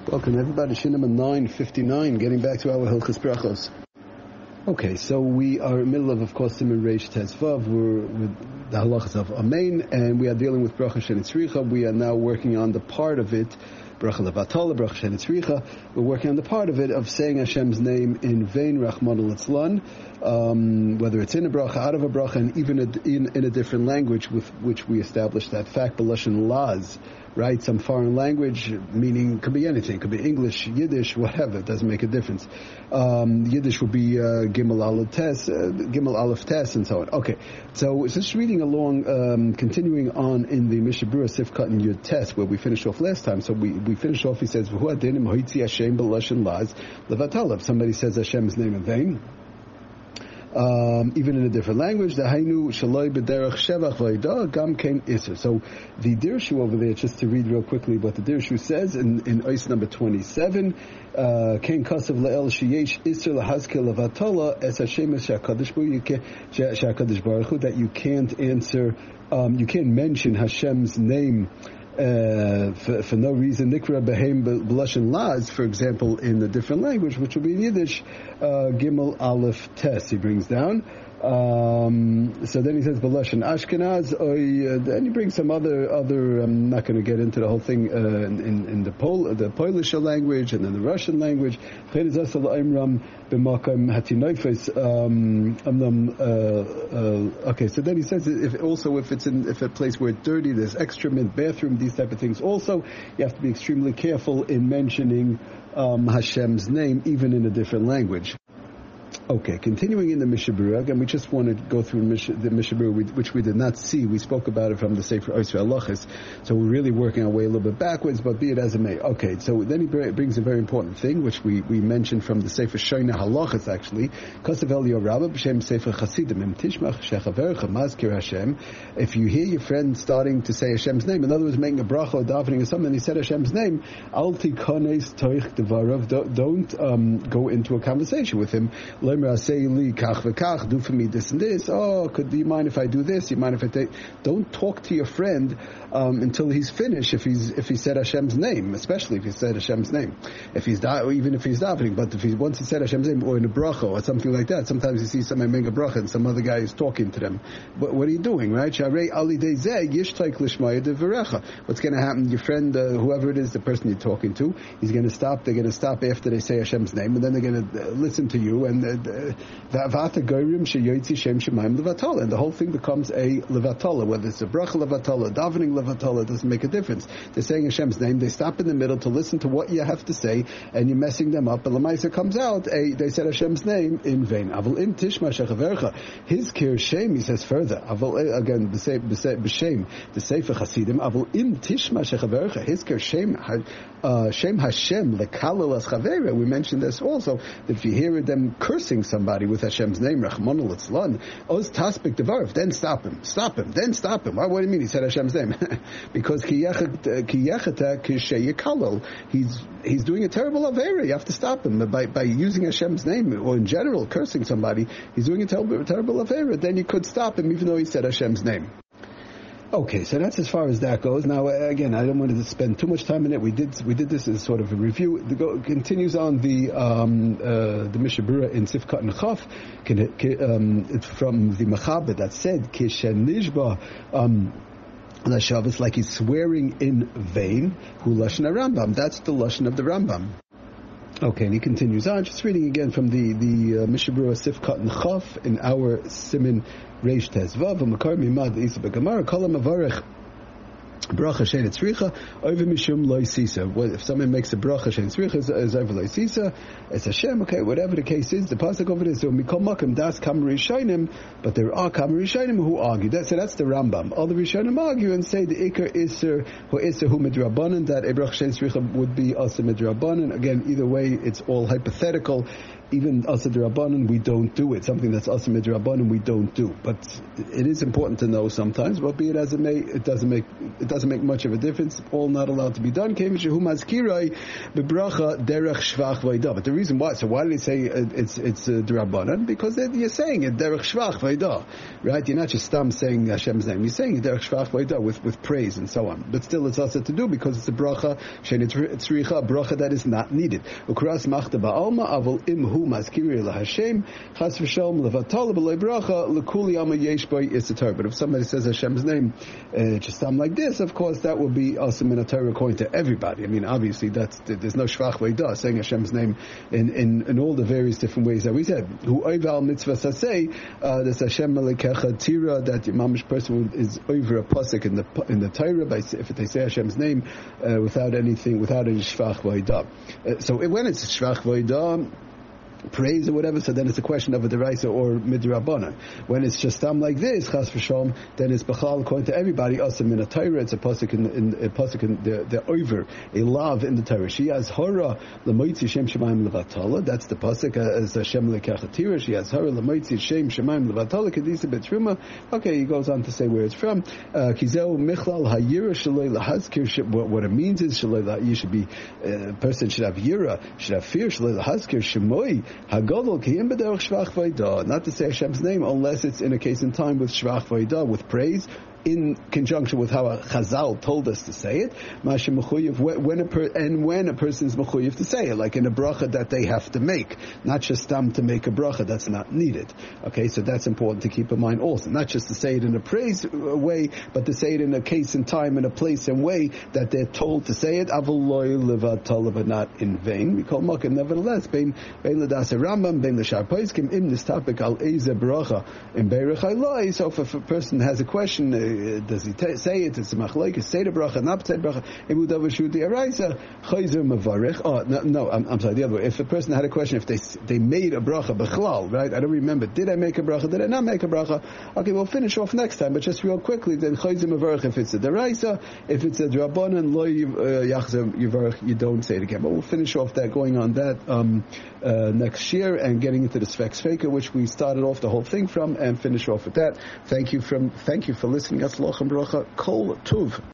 Welcome everybody, Shinema 959, getting back to our Hilchos Brachos. Okay, so we are in the middle of course, Siman Reish Tes Vav. We're with the halachas of Amen, and we are dealing with Bracha Shenitzricha. We are now working on the part of it, Bracha Levatala, Bracha Shenitzricha. We're working on the part of it of saying Hashem's name in vain, Rachmana litzlan, whether it's in a bracha, out of a bracha, and even in a different language, with which we established that fact, B'lashon Laz. Right, some foreign language, meaning could be anything, could be English, Yiddish, whatever. It doesn't make a difference. Yiddish would be Gimel Aleph Tes, and so on. Okay, so just reading along, continuing on in the Mishnah Berurah Sifkat and Yud Tes, where we finished off last time. So we finished off. He says, "V'hu adinim hoitzi Hashem b'lashon laz levatala." If somebody says Hashem's name in vain, even in a different language, the Hainu Shaloi B'derech Shevach V'Ida Gam Kein Isser. So the Dirshu over there, just to read real quickly what the Dirshu says in Ois number 27, Kein Kasav Le'el Sheyesh Isser L'Hazkel Levatala Es Hashem Es Shakadosh Baruch Hu, that you can't answer, you can't mention Hashem's name for no reason. Nikra Behem B'lashon Laz, for example, in a different language, which will be in Yiddish, Gimel Aleph Tes, he brings down. So then he says B'lashon Ashkenaz, and he brings some other. I'm not going to get into the whole thing in the Polish language and in the Russian language. Okay, so then he says if it's in a place where it's dirty, there's excrement, bathroom, these type of things. Also, you have to be extremely careful in mentioning Hashem's name, even in a different language. Okay, continuing in the Mishnah Berurah, again, we just want to go through the Mishnah Berurah, which we did not see. We spoke about it from the Sefer Oisei Halachos, so we're really working our way a little bit backwards, but be it as it may. Okay, so then he brings a very important thing, which we mentioned from the Sefer Shoina Halachos, actually. Kasav Eliyahu Rabbah b'shem Sefer Chasidim, im tishmach shechavercha mazkir Hashem. If you hear your friend starting to say Hashem's name, in other words, making a bracha or davening or something, and he said Hashem's name, al tikones toich devarav, don't go into a conversation with him. Say do for me this and this. Oh, do you mind if I do this? Do you mind if I take? Don't talk to your friend until he's finished. If he said Hashem's name, especially if he said Hashem's name, even if he's davening. But if once he said Hashem's name, or in a bracha or something like that, sometimes you see somebody making a bracha and some other guy is talking to them. What are you doing, right? What's going to happen? Your friend, whoever it is, the person you're talking to, he's going to stop. They're going to stop after they say Hashem's name, and then they're going to listen to you and. And the whole thing becomes a levatala, whether it's a bracha levatala, davening levatala, it doesn't make a difference. They're saying Hashem's name, they stop in the middle to listen to what you have to say, and you're messing them up, and Lamaisa comes out, they said Hashem's name in vain. Avol im tishma shechavercha, his kir shem, he says further, avol, again, b'shem, the Sefer Chasidim, avol im tishma shechavercha, his kir shem, shem Hashem, lekalel as chavera, we mentioned this also, that if you hear them cursing somebody with Hashem's name, Rachmana litzlan, oz taspik devarv, then stop him. What do you mean he said Hashem's name? Because ki yechata kisheyikalol, he's doing a terrible avera. You have to stop him by using Hashem's name, or in general cursing somebody. He's doing a terrible avera. Then you could stop him even though he said Hashem's name. Okay, so that's as far as that goes. Now, again, I don't want to spend too much time on it. We did this as sort of a review. It continues on the Mishnah Berurah in Sifkat and Chaf, from the Mechaber that said, Kishen Nishba, it's like he's swearing in vain, Hu Lashon HaRambam. That's the Lashon of the Rambam. Okay, and he continues on, just reading again from the Mishnah Berurah Sifkat and Chaf in our Siman Reish Tes Vav, Makar Mimad Isa B'Gemara, Kol HaMavarech bracha shein tzricha over mishum loy sisa. If someone makes a bracha shein tzricha is over loy sisa, it's Hashem. Okay, whatever the case is, the pasuk over there. So mikol makom das kam rishonim, but there are kam rishonim who argue. So that's the Rambam. All the rishonim argue and say the ikar iser hu midrabanan, that a bracha shein tzricha would be also midrabanan. Again, either way, it's all hypothetical. even Asa D'Rabbanan, we don't do it. Something that's Asa Midrabbanan, we don't do. But it is important to know sometimes. But be it as it may, it doesn't make much of a difference. All not allowed to be done. But the reason why, so why did they say it's D'Rabbanan? Because you're saying it derech shvach vayda, right? You're not just saying Hashem's name. You're saying derech shvach vayda with praise and so on. But still, it's also to do because it's a bracha shenetzricha, a bracha that is not needed. Ukras machta ba'alma avol imhu maskiri laHashem chas v'shalom levatol b'lei bracha lekuli ama yesh by isatar. But if somebody says Hashem's name just like this, of course that would be also in a Torah according to everybody. I mean, obviously there's no shvach vayda saying Hashem's name in all the various different ways that we said. Who oival mitzvah saseh, this Hashem Malikecha Tira, that the mamish person is over a pasuk in the Torah if they say Hashem's name without any shvach vayda. So when it's shvach vayda, praise or whatever, so then it's a question of a deraisa or midrabbanan. When it's just like this, chas v'shalom, then it's b'chal according to everybody. Also in a Torah, it's a pasuk in the over a lav in the Torah. She has hara l'moitzi shem shemayim levatala. That's the pasuk as Hashem lekachatira. She has hara l'moitzi shem shemayim levatala kedisa betruma. Okay, he goes on to say where it's from. Kizeu michlal hayira shalei lahazkir. What it means is shalei you should be a person should have yira, should have fear shalei lahazkir shemoi. Hagadol kiyim b'derech shvach vayda, not to say Hashem's name unless it's in a case in time with shvach vayda, with praise, in conjunction with how a Chazal told us to say it, when a person's mechuyev to say it, like in a bracha that they have to make, not just to make a bracha that's not needed. Okay, so that's important to keep in mind also, not just to say it in a praise way, but to say it in a case and time, in a place and way that they're told to say it, but not in vain. We call makim, nevertheless, bein l'das Rambam, bein l'shar poiskim, im this topic al eze bracha in beirech haylai. So if a person has a question, does he say it? It's a machlokes. Say the bracha, not say the bracha. Ibu davar shudi araisa chayzer mavarich. Oh no, I'm sorry. The other way. If a person had a question, if they made a bracha b'chlal, right? I don't remember. Did I make a bracha? Did I not make a bracha? Okay, we'll finish off next time. But just real quickly, then chayzer mavarich. If it's a deraisa, if it's a drabanan lo yachzer yivarich, you don't say it again. But we'll finish off that, going on that next year and getting into the Sfek Sfeika, which we started off the whole thing from, and finish off with that. Thank you for listening. Kol Tuv.